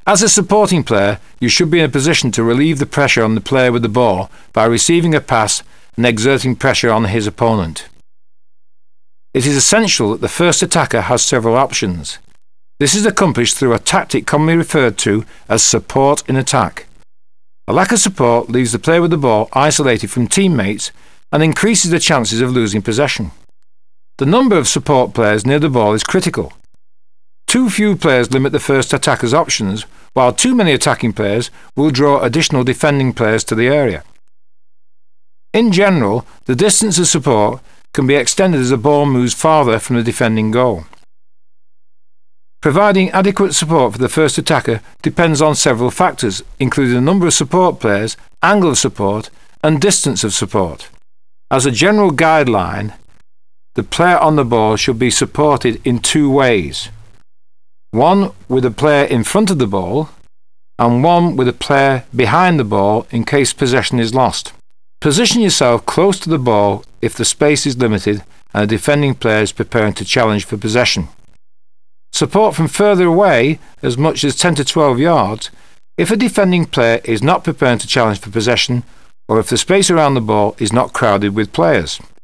As a supporting player, you should be in a position to relieve the pressure on the player with the ball by receiving a pass and exerting pressure on his opponent. It is essential that the first attacker has several options. This is accomplished through a tactic commonly referred to as support in attack. A lack of support leaves the player with the ball isolated from teammates and increases the chances of losing possession. The number of support players near the ball is critical. Too few players limit the first attacker's options, while too many attacking players will draw additional defending players to the area. In general, the distance of support can be extended as the ball moves farther from the defending goal. Providing adequate support for the first attacker depends on several factors, including the number of support players, angle of support, and distance of support. As a general guideline, the player on the ball should be supported in two ways. One with a player in front of the ball, and one with a player behind the ball in case possession is lost. Position yourself close to the ball if the space is limited and a defending player is preparing to challenge for possession. Support from further away, as much as 10 to 12 yards, if a defending player is not preparing to challenge for possession or if the space around the ball is not crowded with players.